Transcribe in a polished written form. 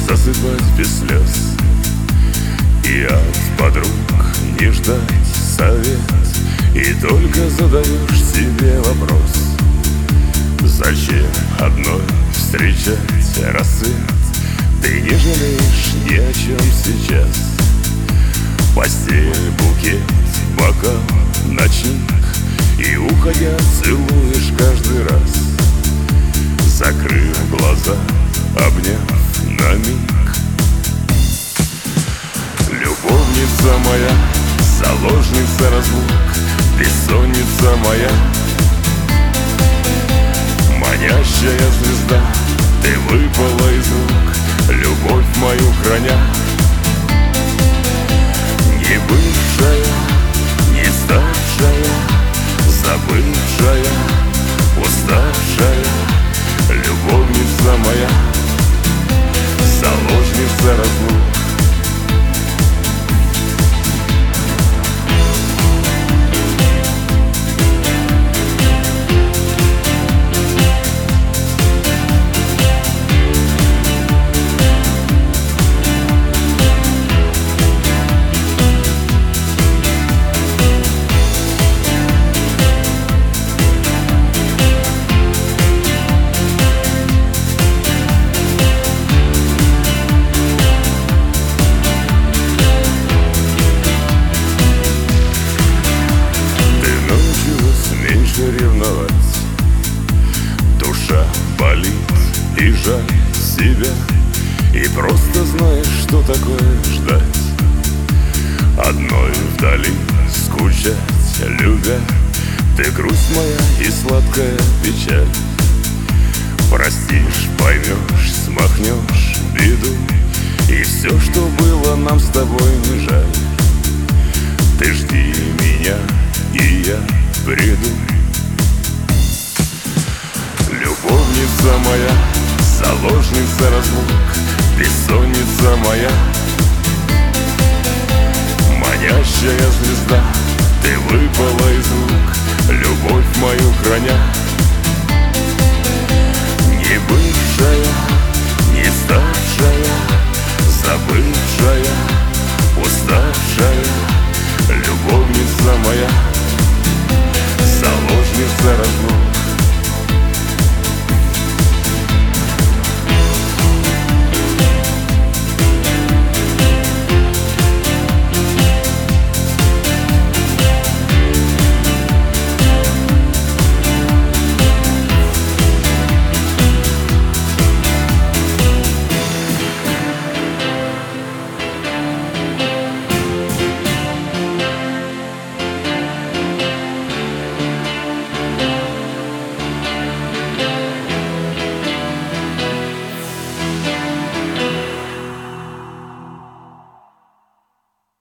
засыпать без слез и от подруг не ждать совет. И только задаешь себе вопрос: зачем одной встречать рассвет? Ты не жалеешь ни о чем сейчас. Постель, букет, бокал, ночник, и уходя целуешь каждый раз, закрыв глаза, обняв на миг. Любовница моя, заложница разлук, бессонница моя, манящая звезда, ты выпала из рук, любовь мою храня. Не бывшая, не ставшая, забывшая, уставшая, любовница моя, заложница разлук. Ревновать, душа болит и жаль себя, и просто знаешь, что такое ждать одной вдали, скучать, любя. Ты грусть моя и сладкая печаль, простишь, поймешь, смахнешь беду, и все, что было, нам с тобой не жаль. Ты жди меня, и я приду. Любовница моя, заложница разлук, бессонница моя, манящая звезда, ты выпала из рук, любовь мою храня. Не бывшая, не ставшая, забывшая, уставшая, любовница моя, заложница разлук.